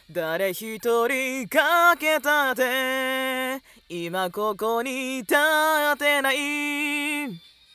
誰一人かけたって今ここに立ってない。